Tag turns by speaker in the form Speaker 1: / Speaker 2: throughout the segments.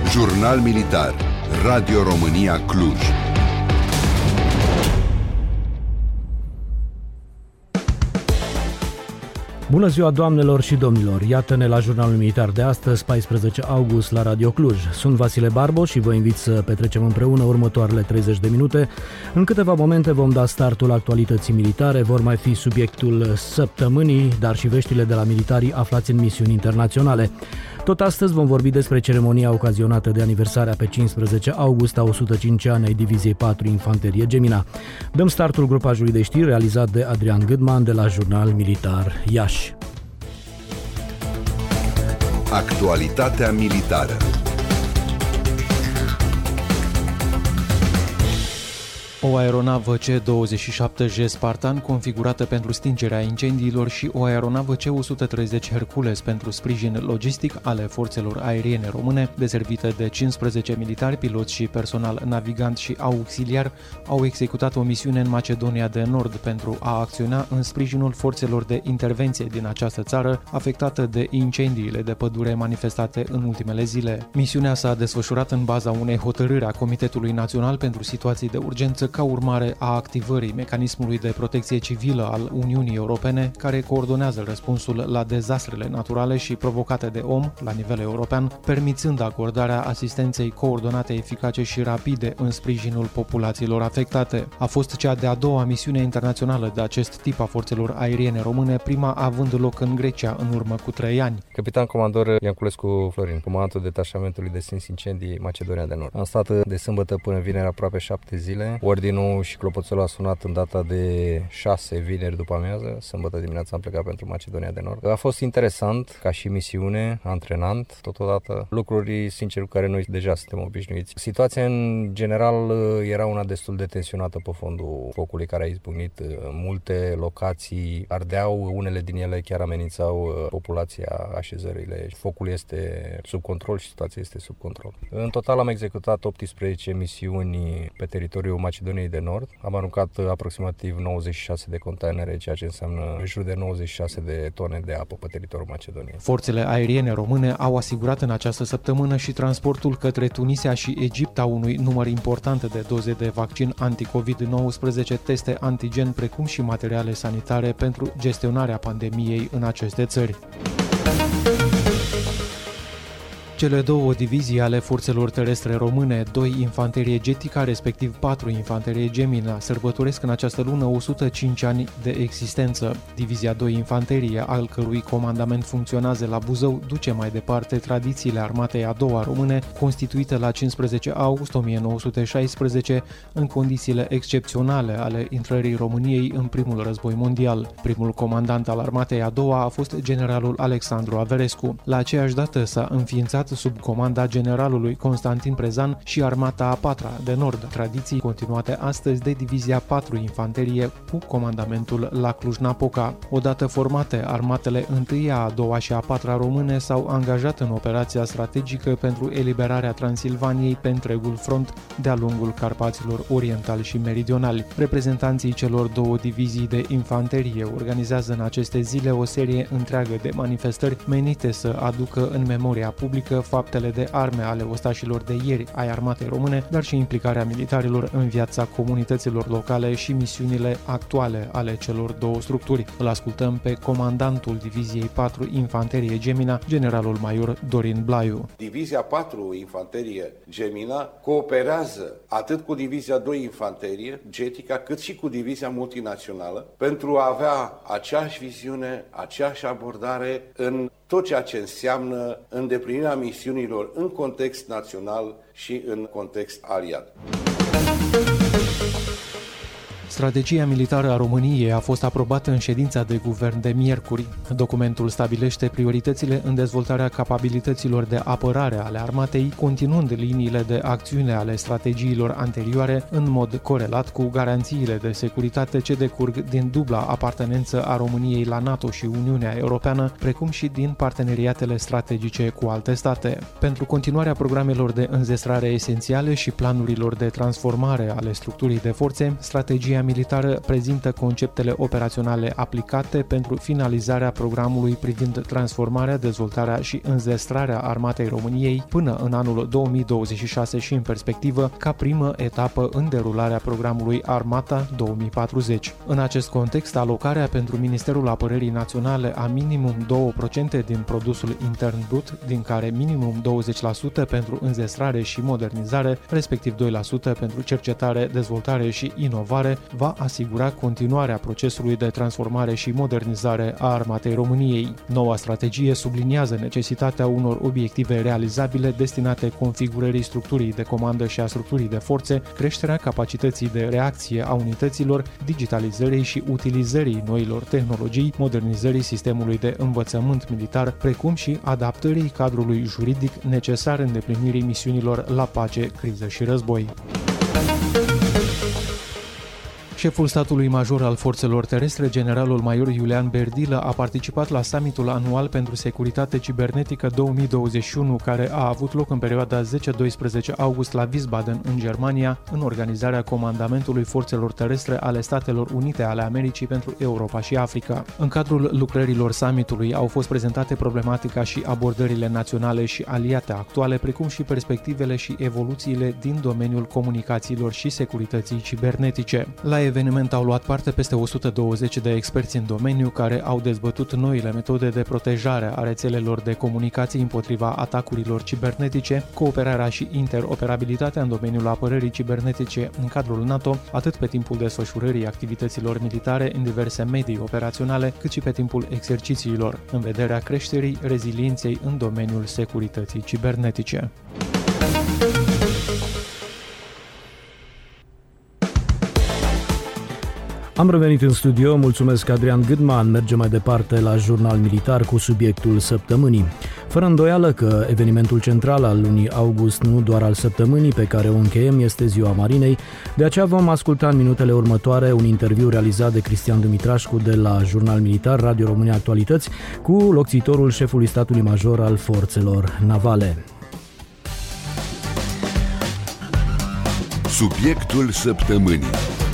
Speaker 1: Jurnal Militar, Radio România Cluj.
Speaker 2: Bună ziua, doamnelor și domnilor! Iată-ne la Jurnalul Militar de astăzi, 14 august, la Radio Cluj. Sunt Vasile Barbo și vă invit să petrecem împreună următoarele 30 de minute. În câteva momente vom da startul actualității militare, vor mai fi subiectul săptămânii, dar și veștile de la militarii aflați în misiuni internaționale. Tot astăzi vom vorbi despre ceremonia ocazionată de aniversarea pe 15 august a 105 ani ai Diviziei 4 Infanterie Gemina. Dăm startul grupajului de știri realizat de Adrian Gâdman de la Jurnal Militar Iași.
Speaker 1: Actualitatea militară.
Speaker 3: O aeronavă C-27J Spartan configurată pentru stingerea incendiilor și o aeronavă C-130 Hercules pentru sprijin logistic ale forțelor aeriene române, deservite de 15 militari, piloți și personal navigant și auxiliar, au executat o misiune în Macedonia de Nord pentru a acționa în sprijinul forțelor de intervenție din această țară, afectată de incendiile de pădure manifestate în ultimele zile. Misiunea s-a desfășurat în baza unei hotărâri a Comitetului Național pentru Situații de Urgență ca urmare a activării mecanismului de protecție civilă al Uniunii Europene, care coordonează răspunsul la dezastrele naturale și provocate de om la nivel european, permițând acordarea asistenței coordonate, eficace și rapide în sprijinul populațiilor afectate. A fost cea de-a doua misiune internațională de acest tip a forțelor aeriene române, prima având loc în Grecia în urmă cu 3 ani.
Speaker 4: Capitan comandor Ianculescu Florin, comandantul detașamentului de stins incendii Macedonia de Nord. Am stat de sâmbătă până vineri aproape 7 zile. Ordinul și clopoțelul a sunat în data de 6 vineri după amiază. Sâmbătă dimineața am plecat pentru Macedonia de Nord. A fost interesant ca și misiune, antrenant, totodată lucruri, sincer, cu care noi deja suntem obișnuiți. Situația în general era una destul de tensionată pe fondul focului care a izbucnit. Multe locații ardeau, unele din ele chiar amenințau populația, așezările. Focul este sub control și situația este sub control. În total am executat 18 misiuni pe teritoriul Macedoniei de Nord. Am aruncat aproximativ 96 de containere, ceea ce înseamnă în jur de 96 de tone de apă pe teritoriul Macedoniei.
Speaker 3: Forțele aeriene române au asigurat în această săptămână și transportul către Tunisia și Egipt a unui număr important de doze de vaccin anti-COVID-19, teste antigen, precum și materiale sanitare pentru gestionarea pandemiei în aceste țări. Cele două divizii ale forțelor terestre române, 2 Infanterie Getica, respectiv 4 Infanterie Gemina, sărbătoresc în această lună 105 ani de existență. Divizia 2 Infanterie, al cărui comandament funcționează la Buzău, duce mai departe tradițiile armatei a doua române, constituită la 15 august 1916, în condițiile excepționale ale intrării României în primul război mondial. Primul comandant al armatei a doua a fost generalul Alexandru Averescu. La aceeași dată s-a înființat sub comanda generalului Constantin Prezan și armata a 4-a de Nord, tradiții continuate astăzi de Divizia 4 Infanterie cu comandamentul la Cluj-Napoca. Odată formate, armatele 1-a, a 2-a și a 4-a române s-au angajat în operația strategică pentru eliberarea Transilvaniei pe întregul front de-a lungul Carpaților orientali și meridionali. Reprezentanții celor două divizii de infanterie organizează în aceste zile o serie întreagă de manifestări menite să aducă în memoria publică faptele de arme ale ostașilor de ieri ai armatei române, dar și implicarea militarilor în viața comunităților locale și misiunile actuale ale celor două structuri. Îl ascultăm pe comandantul Diviziei 4 Infanterie Gemina, generalul major Dorin Blaiu.
Speaker 5: Divizia 4 Infanterie Gemina cooperează atât cu Divizia 2 Infanterie Getica, cât și cu Divizia Multinațională pentru a avea aceeași viziune, aceeași abordare în tot ceea ce înseamnă îndeplinirea misiunilor în context național și în context aliat.
Speaker 3: Strategia militară a României a fost aprobată în ședința de guvern de miercuri. Documentul stabilește prioritățile în dezvoltarea capabilităților de apărare ale armatei, continuând liniile de acțiune ale strategiilor anterioare, în mod corelat cu garanțiile de securitate ce decurg din dubla apartenență a României la NATO și Uniunea Europeană, precum și din parteneriatele strategice cu alte state. Pentru continuarea programelor de înzestrare esențiale și planurilor de transformare ale structurii de forțe, strategia militară prezintă conceptele operaționale aplicate pentru finalizarea programului privind transformarea, dezvoltarea și înzestrarea Armatei României până în anul 2026 și în perspectivă, ca primă etapă în derularea programului Armata 2040. În acest context, alocarea pentru Ministerul Apărării Naționale a minimum 2% din produsul intern brut, din care minimum 20% pentru înzestrare și modernizare, respectiv 2% pentru cercetare, dezvoltare și inovare, va asigura continuarea procesului de transformare și modernizare a Armatei României. Noua strategie subliniază necesitatea unor obiective realizabile destinate configurării structurii de comandă și a structurii de forțe, creșterea capacității de reacție a unităților, digitalizării și utilizării noilor tehnologii, modernizării sistemului de învățământ militar, precum și adaptării cadrului juridic necesar îndeplinirii misiunilor la pace, criză și război. Șeful statului major al forțelor terestre, generalul major Iulian Berdilă, a participat la summitul anual pentru securitate cibernetică 2021, care a avut loc în perioada 10-12 august la Wiesbaden, în Germania, în organizarea Comandamentului Forțelor Terestre ale Statelor Unite ale Americii pentru Europa și Africa. În cadrul lucrărilor summitului au fost prezentate problematica și abordările naționale și aliate actuale, precum și perspectivele și evoluțiile din domeniul comunicațiilor și securității cibernetice. La eveniment au luat parte peste 120 de experți în domeniu care au dezbătut noile metode de protejare a rețelelor de comunicații împotriva atacurilor cibernetice, cooperarea și interoperabilitatea în domeniul apărării cibernetice în cadrul NATO, atât pe timpul desfășurării activităților militare în diverse medii operaționale, cât și pe timpul exercițiilor, în vederea creșterii rezilienței în domeniul securității cibernetice.
Speaker 2: Am revenit în studio, mulțumesc Adrian Gâdman. Mergem mai departe la Jurnal Militar cu subiectul săptămânii. Fără îndoială că evenimentul central al lunii august, nu doar al săptămânii pe care o încheiem, este Ziua Marinei. De aceea vom asculta în minutele următoare un interviu realizat de Cristian Dumitrașcu de la Jurnal Militar, Radio România Actualități, cu locțitorul șefului statului major al forțelor navale.
Speaker 1: Subiectul săptămânii.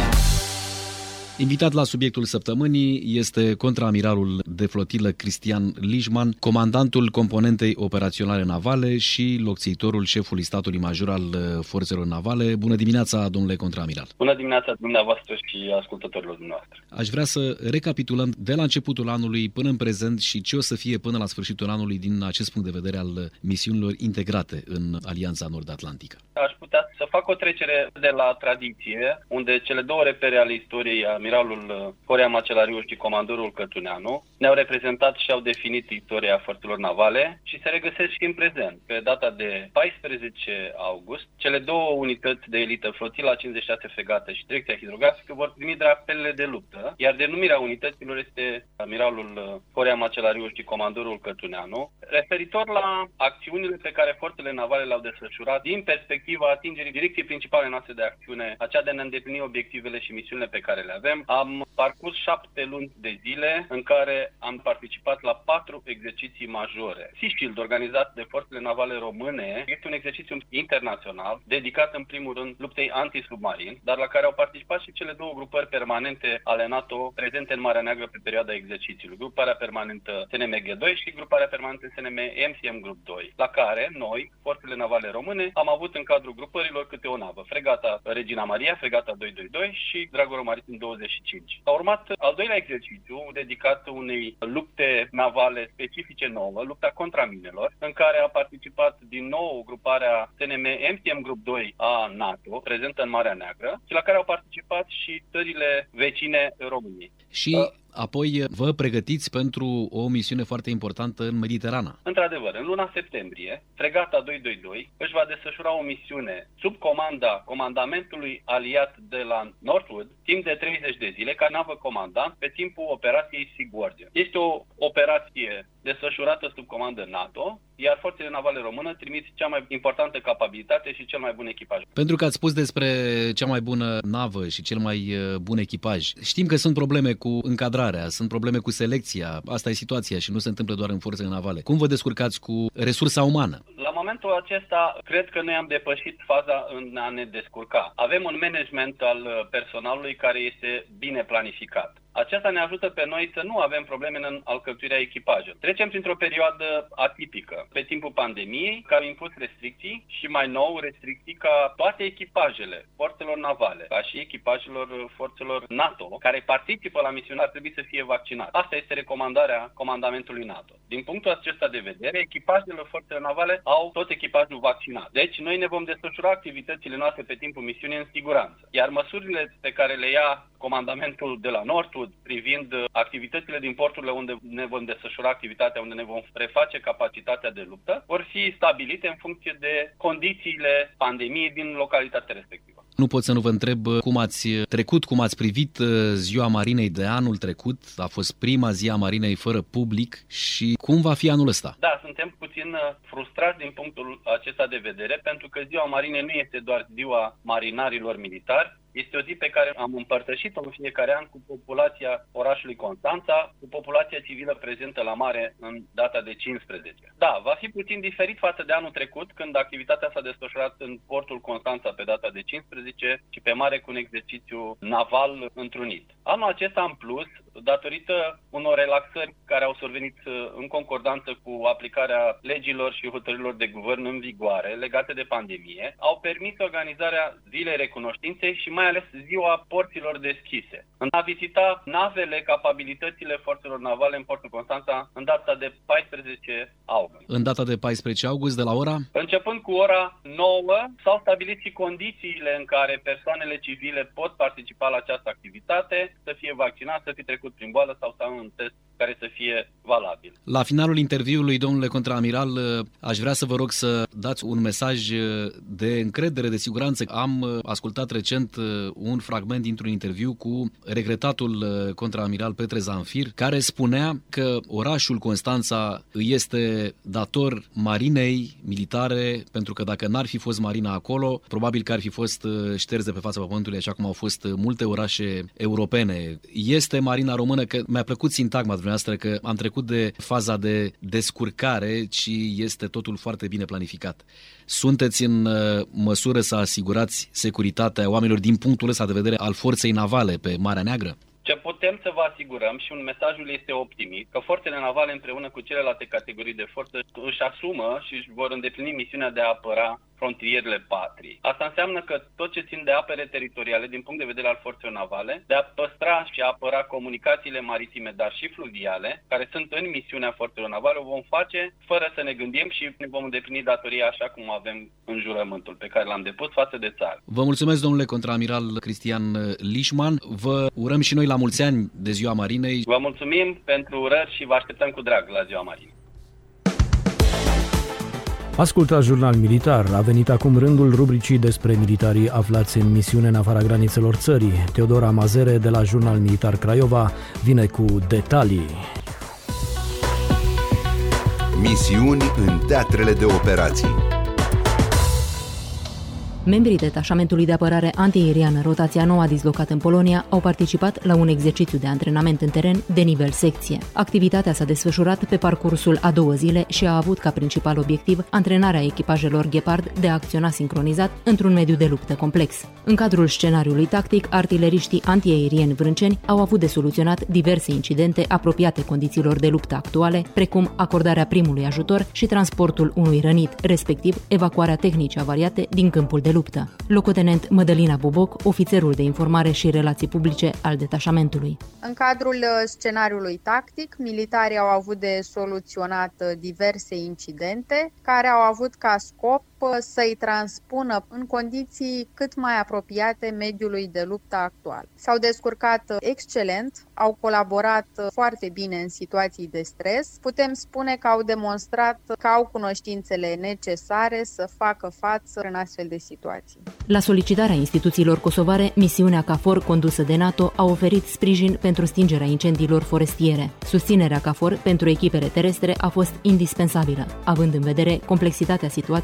Speaker 6: Invitat la subiectul săptămânii este contraamiralul de flotilă Cristian Lișman, comandantul componentei operaționale navale și locțitorul șefului statului major al forțelor navale. Bună dimineața, domnule contraamiral!
Speaker 7: Bună dimineața dumneavoastră și ascultătorilor dumneavoastră!
Speaker 6: Aș vrea să recapitulăm de la începutul anului până în prezent și ce o să fie până la sfârșitul anului din acest punct de vedere al misiunilor integrate în Alianța Nord-Atlantică.
Speaker 7: Aș putea să fac o trecere de la tradiție, unde cele două repere ale istoriei, amiralul Horea Macelariu și comandorul Cătuneanu, ne-au reprezentat și au definit istoria forțelor navale și se regăsesc și în prezent. Pe data de 14 august, cele două unități de elită, flotila 56 fregată și direcția hidrografică, vor primi drapelele de luptă, iar denumirea unităților este amiralul Horea Macelariu și comandorul Cătuneanu, referitor la acțiunile pe care forțele navale le-au desfășurat din perspectiva atingerii direcției principale noastre de acțiune, aceea de a ne îndeplini obiectivele și misiunile pe care le avem. Am parcurs 7 luni de zile în care am participat la 4 exerciții majore. Sea Shield, organizat de forțele navale române, este un exercițiu internațional dedicat în primul rând luptei antisubmarin, dar la care au participat și cele două grupări permanente ale NATO prezente în Marea Neagră pe perioada exercițiului. Gruparea permanentă SNMG-2 și gruparea permanentă SNM MCM Group 2, la care noi, forțele navale române, am avut în cadrul grupărilor câte o navă, fregata Regina Maria, fregata 222 și Dragorul Maritim 25. A urmat al doilea exercițiu dedicat unei lupte navale specifice nouă, lupta contra minelor, în care a participat din nou gruparea SNM MCM Group 2 a NATO, prezentă în Marea Neagră, și la care au participat și țările vecine României.
Speaker 6: Și apoi vă pregătiți pentru o misiune foarte importantă în Mediterana.
Speaker 7: Într-adevăr, în luna septembrie, fregata 222 își va desfășura o misiune sub comanda comandamentului aliat de la Northwood, timp de 30 de zile, ca navă comandant, pe timpul operației Sea Guardian. Este o operație desfășurată sub comandă NATO, iar forțele navale române trimit cea mai importantă capabilitate și cel mai bun echipaj.
Speaker 6: Pentru că ați spus despre cea mai bună navă și cel mai bun echipaj, știm că sunt probleme cu încadrarea, sunt probleme cu selecția, asta e situația și nu se întâmplă doar în forțele navale. Cum vă descurcați cu resursa umană?
Speaker 7: La momentul acesta, cred că noi am depășit faza în a ne descurca. Avem un management al personalului care este bine planificat. Aceasta ne ajută pe noi să nu avem probleme în alcătuirea echipajelor. Trecem printr-o perioadă atipică. Pe timpul pandemiei, care au impus restricții și mai nou restricții ca toate echipajele forțelor navale, ca și echipajelor forțelor NATO, care participă la misiune, ar trebui să fie vaccinate. Asta este recomandarea comandamentului NATO. Din punctul acesta de vedere, echipajele forțelor navale au tot echipajul vaccinat. Deci noi ne vom desfășura activitățile noastre pe timpul misiunii în siguranță. Iar măsurile pe care le ia comandamentul de la Nordwood privind activitățile din porturile unde ne vom desfășura activitatea, unde ne vom reface capacitatea de luptă, vor fi stabilite în funcție de condițiile pandemiei din localitatea respectivă.
Speaker 6: Nu pot să nu vă întreb cum ați trecut, cum ați privit Ziua Marinei de anul trecut. A fost prima zi a Marinei fără public și cum va fi anul ăsta?
Speaker 7: Da, suntem puțin frustrați din punctul acesta de vedere, pentru că Ziua Marinei nu este doar ziua marinarilor militari, este o zi pe care am împărtășit-o în fiecare an cu populația orașului Constanța, cu populația civilă prezentă la mare în data de 15. Da, va fi puțin diferit față de anul trecut, când activitatea s-a desfășurat în portul Constanța pe data de 15 și pe mare cu un exercițiu naval întrunit. Anul acesta, în plus, datorită unor relaxări care au survenit în concordanță cu aplicarea legilor și hotărârilor de guvern în vigoare legate de pandemie, au permis organizarea Zilei Recunoștinței și mai ales ziua porților deschise. În a vizita navele, capabilitățile forțelor navale în portul Constanța în data de 14 august.
Speaker 6: În data de 14 august, de la ora?
Speaker 7: Începând cu ora 9, s-au stabilit și condițiile în care persoanele civile pot participa la această activitate, să fie vaccinat, să fie trecut prin boală sau să un test care să fie valabil.
Speaker 6: La finalul interviului, domnule contraamiral, aș vrea să vă rog să dați un mesaj de încredere, de siguranță. Am ascultat recent un fragment dintr-un interviu cu regretatul contraamiral Petre Zanfir, care spunea că orașul Constanța îi este dator marinei militare, pentru că dacă n-ar fi fost marina acolo, probabil că ar fi fost șters de pe fața pământului, așa cum au fost multe orașe europene. Este marina română, că mi-a plăcut sintagma dumneavoastră, că am trecut de faza de descurcare, ci este totul foarte bine planificat. Sunteți în măsură să asigurați securitatea oamenilor din punctul ăsta de vedere al forței navale pe Marea Neagră?
Speaker 7: Ce putem să vă asigurăm, și un mesajul este optimist, că forțele navale împreună cu celelalte categorii de forță își asumă și își vor îndeplini misiunea de a apăra frontierele patriei. Asta înseamnă că tot ce țin de apere teritoriale, din punct de vedere al forțelor navale, de a păstra și a apăra comunicațiile maritime, dar și fluviale, care sunt în misiunea forțelor navale, o vom face fără să ne gândim și ne vom îndeplini datoria așa cum avem în jurământul pe care l-am depus față de țară.
Speaker 6: Vă mulțumesc, domnule contraamiral Cristian Lișman. Vă urăm și noi la mulți ani de Ziua Marinei.
Speaker 7: Vă mulțumim pentru urări și vă așteptăm cu drag la Ziua Marinei.
Speaker 2: Ascultați Jurnal Militar. A venit acum rândul rubricii despre militarii aflați în misiune în afara granițelor țării. Teodora Mazere de la Jurnal Militar Craiova vine cu detalii.
Speaker 1: Misiuni în teatrele de operații.
Speaker 8: Membrii detașamentului de apărare antiaeriană Rotația Noua dislocat în Polonia au participat la un exercițiu de antrenament în teren de nivel secție. Activitatea s-a desfășurat pe parcursul a 2 zile și a avut ca principal obiectiv antrenarea echipajelor Gepard de a acționa sincronizat într-un mediu de luptă complex. În cadrul scenariului tactic, artileriștii antiaerieni vrânceni au avut de soluționat diverse incidente apropiate condițiilor de luptă actuale, precum acordarea primului ajutor și transportul unui rănit, respectiv evacuarea tehnice avariate din câmpul de luptă. Locotenent Mădălina Boboc, ofițerul de informare și relații publice al detașamentului.
Speaker 9: În cadrul scenariului tactic, militarii au avut de soluționat diverse incidente care au avut ca scop să-i transpună în condiții cât mai apropiate mediului de luptă actual. S-au descurcat excelent, au colaborat foarte bine în situații de stres. Putem spune că au demonstrat că au cunoștințele necesare să facă față în astfel de situații.
Speaker 8: La solicitarea instituțiilor kosovare, misiunea KFOR condusă de NATO a oferit sprijin pentru stingerea incendiilor forestiere. Susținerea KFOR pentru echipele terestre a fost indispensabilă, având în vedere complexitatea situației din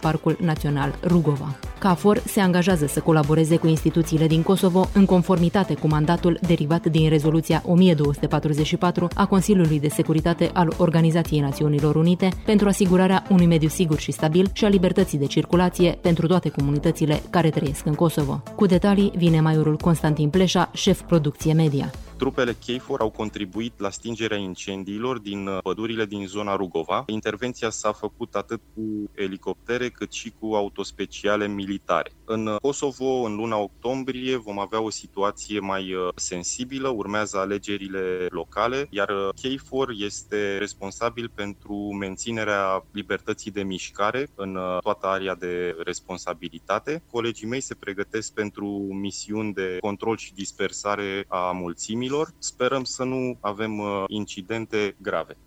Speaker 8: Parcul Național Rugova. KFOR se angajează să colaboreze cu instituțiile din Kosovo în conformitate cu mandatul derivat din rezoluția 1244 a Consiliului de Securitate al Organizației Națiunilor Unite pentru asigurarea unui mediu sigur și stabil și a libertății de circulație pentru toate comunitățile care trăiesc în Kosovo. Cu detalii vine majorul Constantin Pleșa, șef producție media.
Speaker 10: Trupele KFOR au contribuit la stingerea incendiilor din pădurile din zona Rugova. Intervenția s-a făcut atât cu elicoptere cât și cu autospeciale militare. În Kosovo, în luna octombrie, vom avea o situație mai sensibilă, urmează alegerile locale, iar KFOR este responsabil pentru menținerea libertății de mișcare în toată area de responsabilitate. Colegii mei se pregătesc pentru misiuni de control și dispersare a mulțimii. Sperăm să nu avem incidente grave.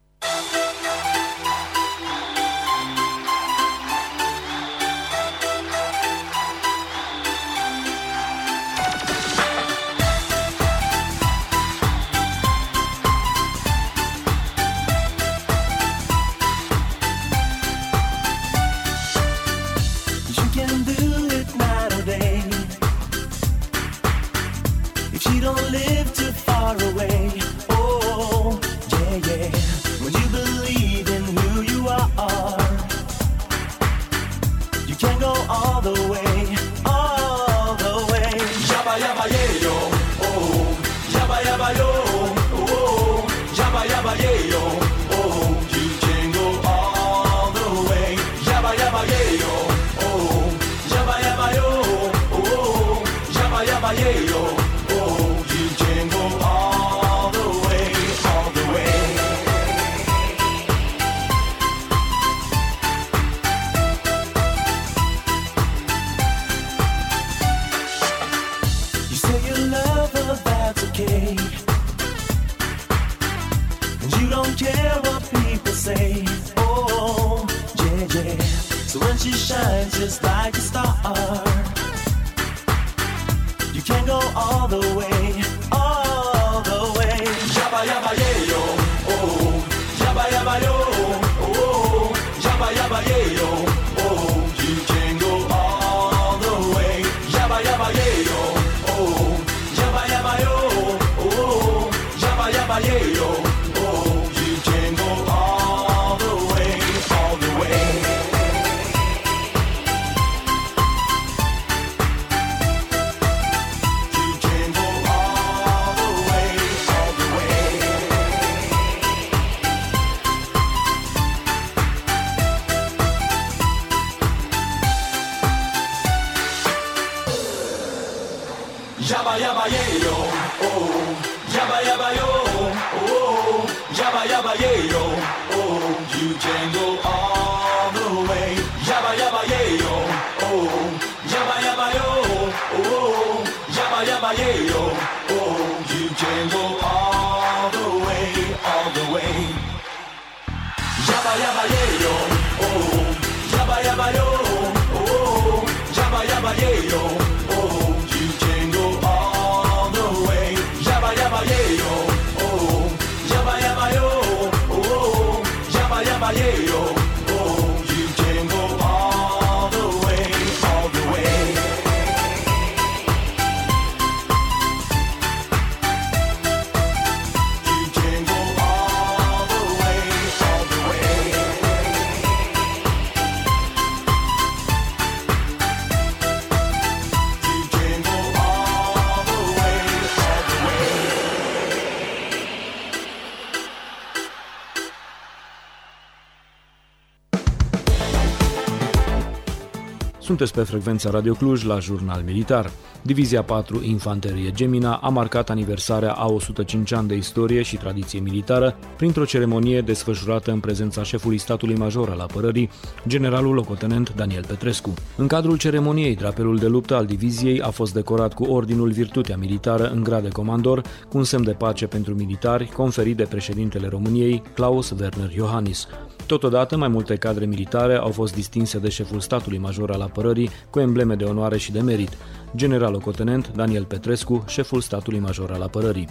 Speaker 2: Sunteți pe frecvența Radio Cluj la Jurnal Militar. Divizia 4 Infanterie Gemina a marcat aniversarea a 105 ani de istorie și tradiție militară printr-o ceremonie desfășurată în prezența șefului statului major al apărării, generalul locotenent Daniel Petrescu. În cadrul ceremoniei, drapelul de luptă al diviziei a fost decorat cu Ordinul Virtutea Militară în grad de comandor, cu un semn de pace pentru militari, conferit de președintele României, Klaus Werner Iohannis. Totodată, mai multe cadre militare au fost distinse de șeful statului major al apărării cu embleme de onoare și de merit. General locotenent Daniel Petrescu, șeful statului major al apărării.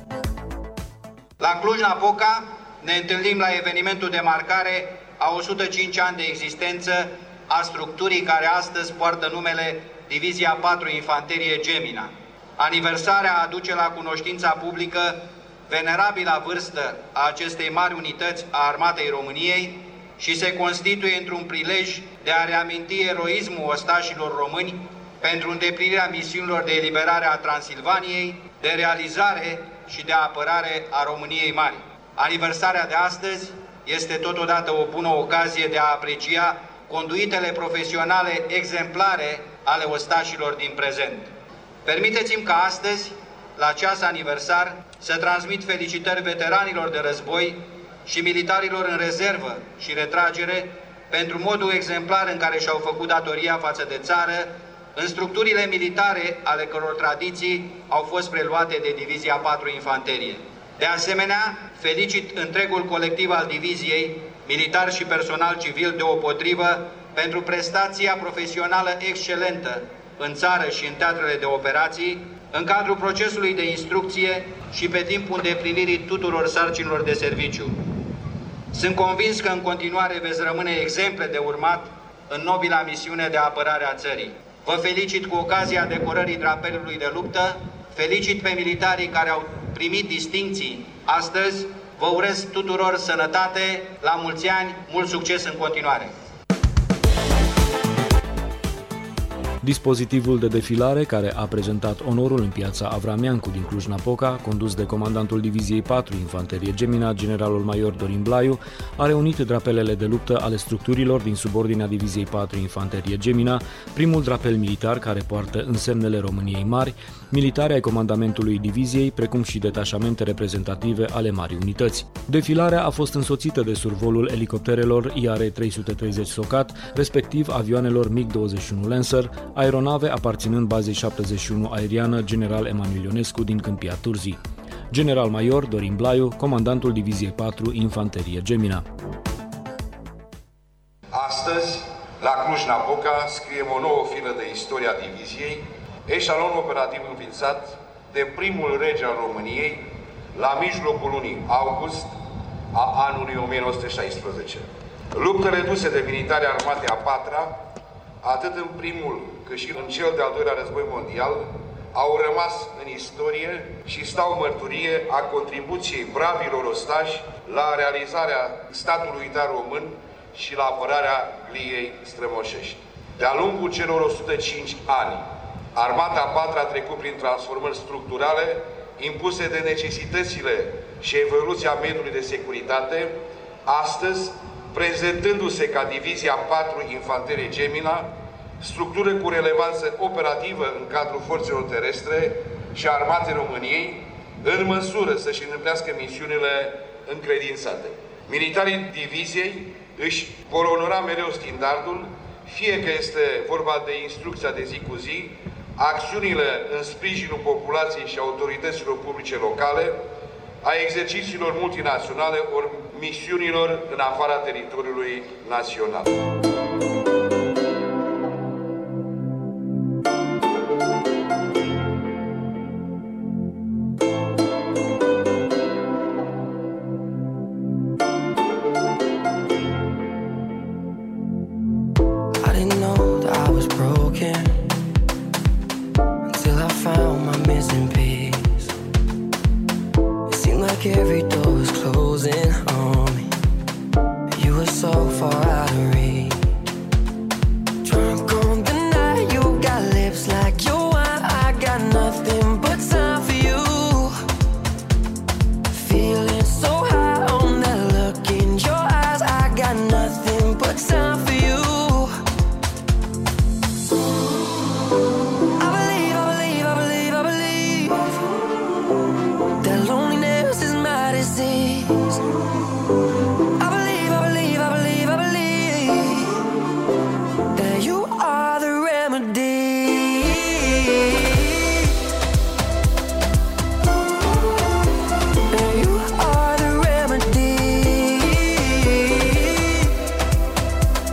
Speaker 11: La Cluj-Napoca ne întâlnim la evenimentul de marcare a 105 ani de existență a structurii care astăzi poartă numele Divizia 4 Infanterie Gemina. Aniversarea aduce la cunoștința publică venerabila vârstă a acestei mari unități a Armatei României și se constituie într-un prilej de a reaminti eroismul ostașilor români pentru îndeplinirea misiunilor de eliberare a Transilvaniei, de realizare și de apărare a României Mari. Aniversarea de astăzi este totodată o bună ocazie de a aprecia conduitele profesionale exemplare ale ostașilor din prezent. Permiteți-mi ca astăzi, la ceas aniversar, să transmit felicitări veteranilor de război și militarilor în rezervă și retragere pentru modul exemplar în care și-au făcut datoria față de țară în structurile militare ale căror tradiții au fost preluate de Divizia 4 Infanterie. De asemenea, felicit întregul colectiv al diviziei, militar și personal civil deopotrivă, pentru prestația profesională excelentă în țară și în teatrele de operații, în cadrul procesului de instrucție și pe timpul îndeplinirii tuturor sarcinilor de serviciu. Sunt convins că în continuare veți rămâne exemple de urmat în nobila misiune de apărare a țării. Vă felicit cu ocazia decorării drapelului de luptă, felicit pe militarii care au primit distincții astăzi, vă urez tuturor sănătate, la mulți ani, mult succes în continuare!
Speaker 2: Dispozitivul de defilare, care a prezentat onorul în piața Avramiancu din Cluj-Napoca, condus de comandantul Diviziei 4 Infanterie Gemina, generalul major Dorin Blaiu, a reunit drapelele de luptă ale structurilor din subordinea Diviziei 4 Infanterie Gemina, primul drapel militar care poartă însemnele României Mari, militari ai comandamentului diviziei, precum și detașamente reprezentative ale marii unități. Defilarea a fost însoțită de survolul elicopterelor IR-330 Socat, respectiv avioanelor MiG-21 Lancer, aeronave aparținând bazei 71 aeriană General Emanuel Ionescu din Câmpia Turzii. General major Dorin Blaiu, comandantul Diviziei 4 Infanterie Gemina.
Speaker 5: Astăzi, la Cluj-Napoca, scriem o nouă filă de istoria diviziei, eșalon operativ înființat de primul rege al României la mijlocul lunii august a anului 1916. Luptele duse de militari armate a patra, atât în primul cât și în cel de-al doilea război mondial, au rămas în istorie și stau mărturie a contribuției bravilor ostași la realizarea statului unitar român și la apărarea gliei strămoșești. De-a lungul celor 105 ani, Armata a patra a trecut prin transformări structurale impuse de necesitățile și evoluția mediului de securitate, astăzi prezentându-se ca Divizia 4 Infanterie Gemina, structură cu relevanță operativă în cadrul forțelor terestre și a Armatei României, în măsură să-și îndeplinească misiunile încredințate. Militarii diviziei își vor onora mereu standardul, fie că este vorba de instrucția de zi cu zi, acțiunile în sprijinul populației și autorităților publice locale, a exercițiilor multinaționale ori misiunilor în afara teritoriului național.
Speaker 12: Every door was closing on me. You were so far out of reach. Drunk on the night, you got lips like your wine. I got nothing but time for you. Feeling so high on that look in your eyes. I got nothing but time for you. I believe, I believe, I believe, I believe that loneliness is my disease. I believe, I believe, I believe, I believe that you are the remedy. That you are the remedy.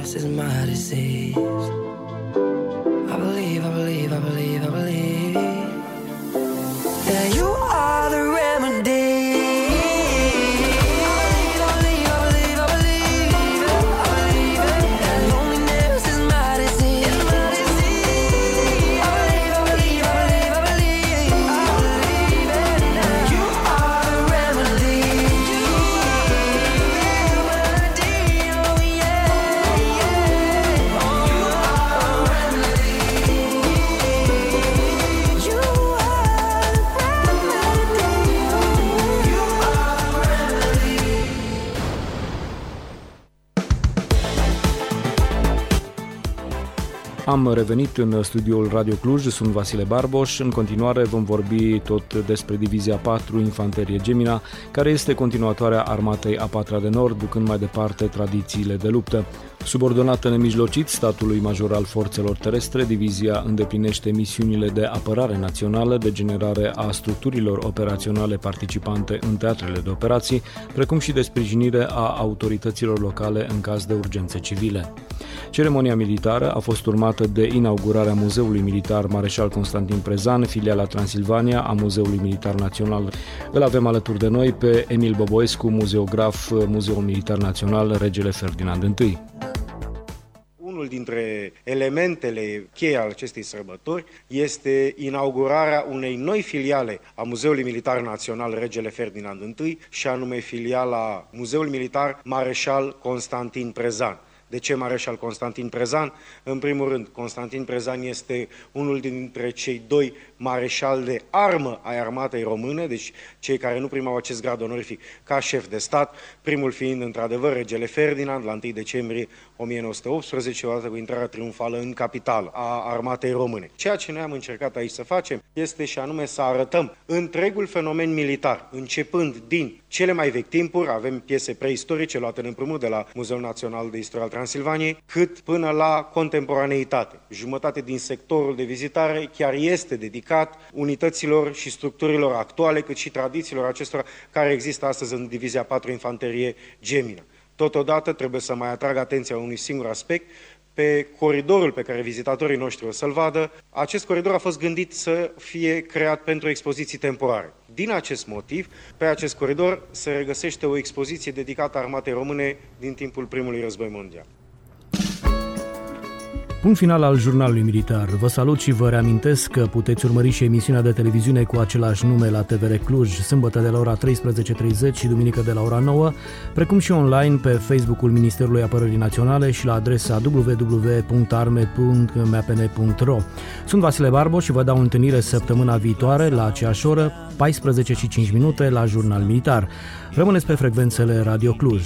Speaker 12: else is my disease. I believe, I believe, I believe, I believe that you are the remedy.
Speaker 2: Am revenit în studioul Radio Cluj, sunt Vasile Barboș. În continuare vom vorbi tot despre Divizia 4 Infanterie Gemina, care este continuatoarea Armatei a 4-a de Nord, ducând mai departe tradițiile de luptă. Subordonată nemijlocit statului major al forțelor terestre, divizia îndeplinește misiunile de apărare națională, de generare a structurilor operaționale participante în teatrele de operații, precum și de sprijinire a autorităților locale în caz de urgențe civile. Ceremonia militară a fost urmată de inaugurarea Muzeului Militar Mareșal Constantin Prezan, filiala Transilvania a Muzeului Militar Național. Îl avem alături de noi pe Emil Boboescu, muzeograf, Muzeul Militar Național Regele Ferdinand I.
Speaker 13: Unul dintre elementele cheie al acestei sărbători este inaugurarea unei noi filiale a Muzeului Militar Național Regele Ferdinand I, și anume filiala Muzeului Militar Mareșal Constantin Prezan. De ce Mareșal Constantin Prezan? În primul rând, Constantin Prezan este unul dintre cei doi mareșali de armă ai armatei române, deci cei care nu primau acest grad onorific ca șef de stat, primul fiind într-adevăr Regele Ferdinand, la 1 decembrie 1918, odată cu intrarea triumfală în capitală a armatei române. Ceea ce noi am încercat aici să facem este și anume să arătăm întregul fenomen militar, începând din cele mai vechi timpuri, avem piese preistorice luate în împrumut de la Muzeul Național de Istorie al Transilvaniei, cât până la contemporaneitate. Jumătate din sectorul de vizitare chiar este dedicat unităților și structurilor actuale, cât și tradițiilor acestora care există astăzi în Divizia 4 Infanterie Gemina. Totodată trebuie să mai atrag atenția unui singur aspect. Pe coridorul pe care vizitatorii noștri o să-l vadă, acest coridor a fost gândit să fie creat pentru expoziții temporare. Din acest motiv, pe acest coridor se regăsește o expoziție dedicată armatei române din timpul Primului Război Mondial.
Speaker 2: Punct final al jurnalului militar. Vă salut și vă reamintesc că puteți urmări și emisiunea de televiziune cu același nume la TVR Cluj, sâmbătă de la ora 13:30 și duminică de la ora 9, precum și online pe Facebook-ul Ministerului Apărării Naționale și la adresa www.arme.mapn.ro. Sunt Vasile Barboș și vă dau întâlnire săptămâna viitoare la aceeași oră, 14:05 la Jurnal Militar. Rămâneți pe frecvențele Radio Cluj.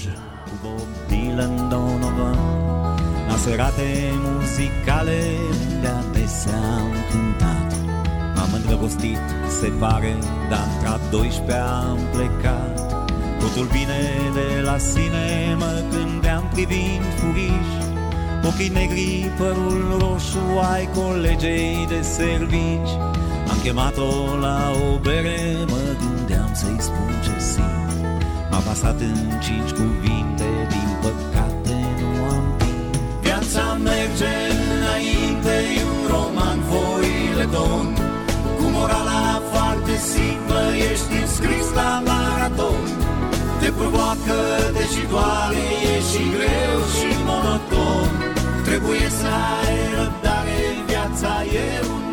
Speaker 14: La serate muzicale unde adesea am cântat, m-am îndrăgostit, se pare, dar între-a 12 am plecat. Totul bine de la sine, mă gândeam privind furiș, ochii negri, părul roșu ai colegei de servici. Am chemat-o la o bere, mă gândeam să-i spun ce simt. M-a pasat în 5 cuvinte, din păcate nu am timp. Viața merge înainte, e un roman foileton, cu morala foarte simplă, ești înscris la maraton. Te provoacă, deși doare, e și greu și monoton. Trebuie să ai răbdare, viața e un